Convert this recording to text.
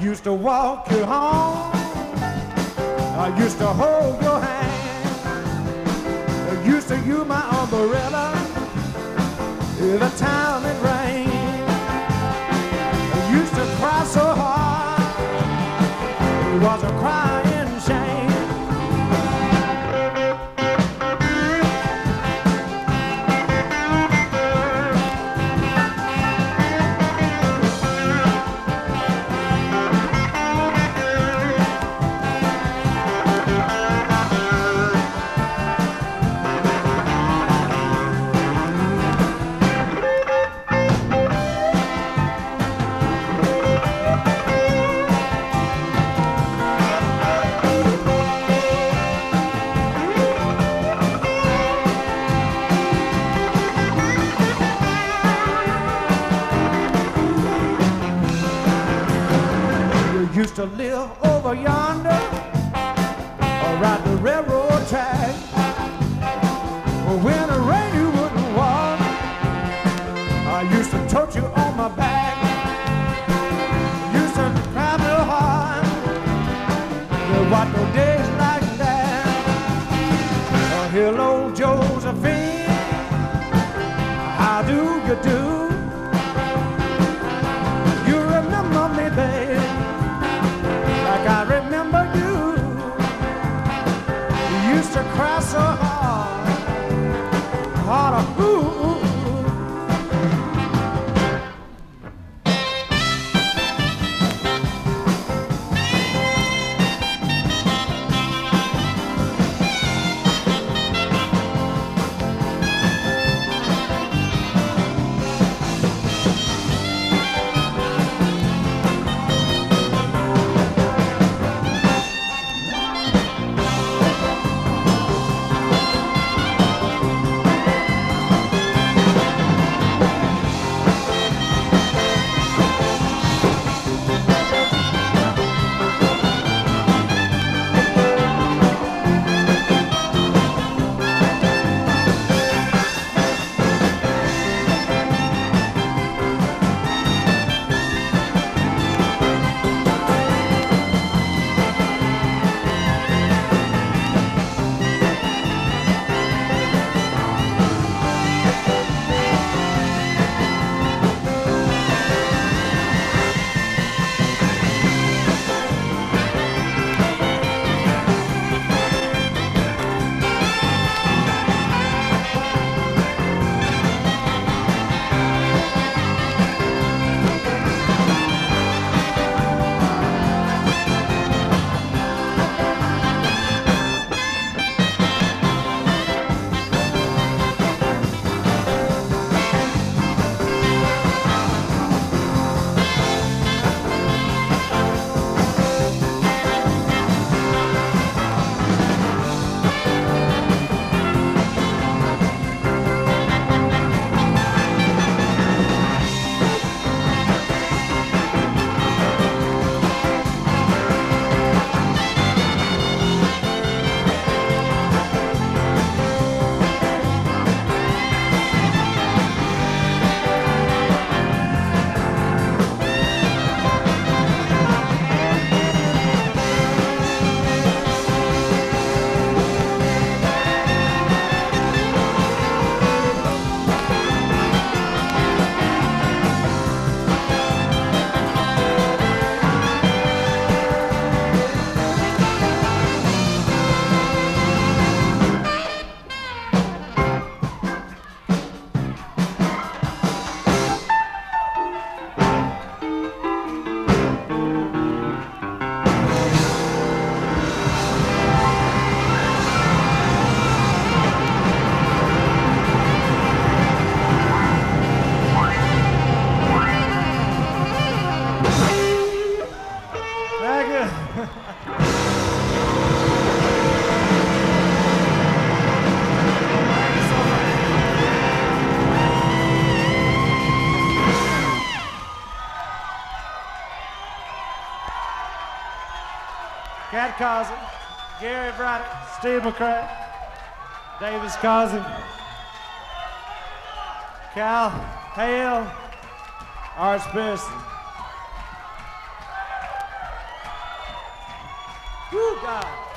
used to walk you home. I used to hold your hand. I used to use my umbrella the time it rained. I used to cry so hard, it was a crying shame. Used to live over yonder, or ride the railroad track. When it rained, you wouldn't walk. I used to tote you on my back. Used to cry real hard. There was no days like that. Hello, Josephine, how do you do? You remember me, babe, like I remember you. You used to cry so hard, ooh. Cat Cousin, Gary Braddock, Steve McCrae, Davis Cousin, Cal Hale, Art Pearson. Woo, God.